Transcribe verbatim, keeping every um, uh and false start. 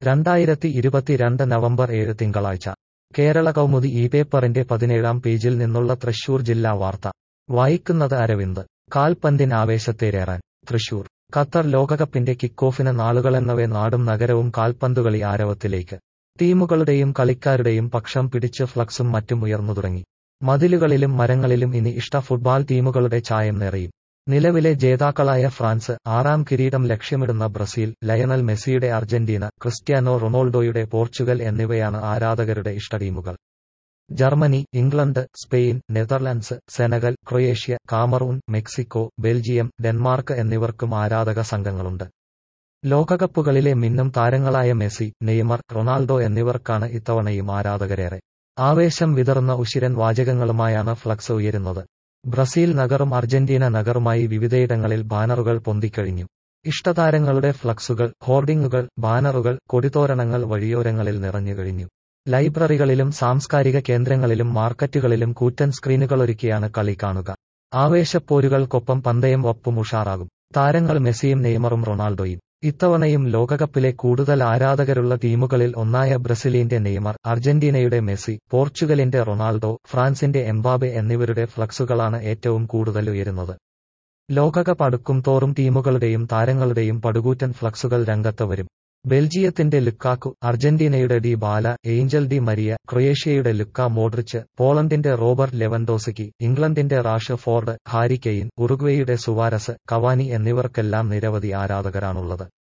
രണ്ടായിരത്തി ഇരുപത്തിരണ്ട് നവംബർ ഏഴ് തിങ്കളാഴ്ച കേരള കൗമുദി ഈ പേപ്പറിന്റെ പതിനേഴാം പേജിൽ നിന്നുള്ള തൃശൂർ ജില്ലാ വാർത്ത വായിക്കുന്നത് അരവിന്ദ്. കാൽപന്തിന് ആവേശത്തേറേറാൻ തൃശൂർ. ഖത്തർ ലോകകപ്പിന്റെ കിക്കോഫിന് നാളുകളെന്നവേ നാടും നഗരവും കാൽപന്തുകളി ആരവത്തിലേക്ക്. ടീമുകളുടെയും കളിക്കാരുടെയും പക്ഷം പിടിച്ച് ഫ്ലക്സും മറ്റും ഉയർന്നു തുടങ്ങി. മതിലുകളിലും മരങ്ങളിലും ഇനി ഇഷ്ട ഫുട്ബോൾ ടീമുകളുടെ ചായം നിറയും. നിലവിലെ ജേതാക്കളായ ഫ്രാൻസ്, ആറാം കിരീടം ലക്ഷ്യമിടുന്ന ബ്രസീൽ, ലയണൽ മെസ്സിയുടെ അർജന്റീന, ക്രിസ്റ്റ്യാനോ റൊണാൾഡോയുടെ പോർച്ചുഗൽ എന്നിവയാണ് ആരാധകരുടെ ഇഷ്ട ടീമുകൾ. Germany, England, Spain, Netherlands, Senegal, Croatia, Cameroon, Mexico, Belgium, Denmark എന്നിവർക്കും ആരാധക സംഘങ്ങളുണ്ട്. ലോകകപ്പുകളിലെ മിന്നും താരങ്ങളായ മെസ്സി, നെയ്മർ, റൊണാൾഡോ എന്നിവർക്കാണ് ഇത്തവണയും ആരാധകരേറെ. ആവേശം വിതറുന്ന ഉശിരൻ വാചകങ്ങളുമായാണ് ഫ്ലക്സ് ഉയരുന്നത്. ബ്രസീൽ നഗറും അർജന്റീന നഗറുമായി വിവിധയിടങ്ങളിൽ ബാനറുകൾ പൊന്തിക്കഴിഞ്ഞു. ഇഷ്ടതാരങ്ങളുടെ ഫ്ലക്സുകൾ, ഹോർഡിംഗുകൾ, ബാനറുകൾ, കൊടിതോരണങ്ങൾ വഴിയോരങ്ങളിൽ നിറഞ്ഞുകഴിഞ്ഞു. ലൈബ്രറികളിലും സാംസ്കാരിക കേന്ദ്രങ്ങളിലും മാർക്കറ്റുകളിലും കൂറ്റൻ സ്ക്രീനുകളൊരുക്കിയാണ് കളി കാണുക. ആവേശപ്പോരുകൾക്കൊപ്പം പന്തയം ഒപ്പും ഉഷാറാകും. താരങ്ങൾ മെസ്സിയും നെയ്മറും റൊണാൾഡോയും. ഇത്തവണയും ലോകകപ്പിലെ കൂടുതൽ ആരാധകരുള്ള ടീമുകളിൽ ഒന്നായ ബ്രസീലിന്റെ നെയ്മർ, അർജന്റീനയുടെ മെസ്സി, പോർച്ചുഗലിന്റെ റൊണാൾഡോ, ഫ്രാൻസിന്റെ എംബാബെ എന്നിവരുടെ ഫ്ലക്സുകളാണ് ഏറ്റവും കൂടുതൽ ഉയരുന്നത്. ലോകകപ്പ് അടുക്കും തോറും ടീമുകളുടെയും താരങ്ങളുടെയും പടുകൂറ്റൻ ഫ്ലക്സുകൾ രംഗത്ത് വരും. ബെൽജിയത്തിന്റെ ലുക്കാക്കു, അർജന്റീനയുടെ Dybala, Angel Di Maria, ക്രൊയേഷ്യയുടെ ലുക്ക മോഡ്രിച്ച്, പോളണ്ടിന്റെ റോബർട്ട് ലെവൻഡോസ്കി, ഇംഗ്ലണ്ടിന്റെ റാഷ് ഫോർഡ്, ഹാരി കെയ്ൻ, ഉറുഗ്വേയുടെ സുവാരസ്, കവാനി എന്നിവർക്കെല്ലാം നിരവധി ആരാധകരാണുള്ളത്.